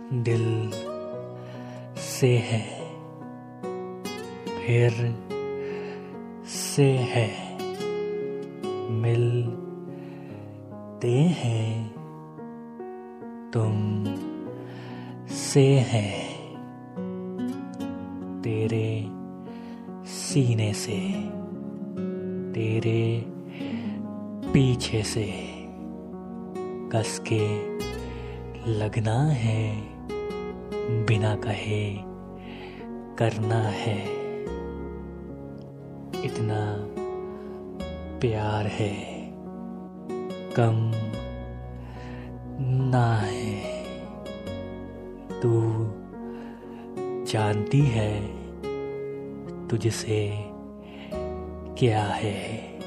दिल से है, फिर से है, मिलते हैं तुम से है, तेरे सीने से, तेरे पीछे से कस के लगना है, बिना कहे करना है, इतना प्यार है, कम ना है। तू जानती है तुझसे क्या है,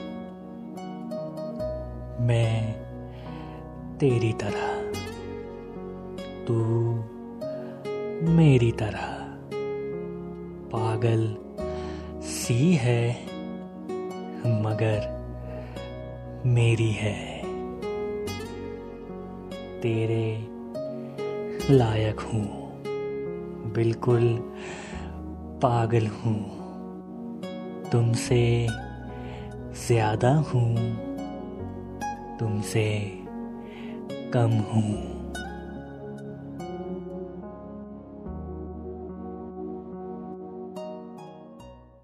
मैं तेरी तरह, तू मेरी तरह, पागल सी है मगर मेरी है, तेरे लायक हूँ, बिल्कुल पागल हूँ, तुमसे ज्यादा हूँ, तुमसे कम हूँ।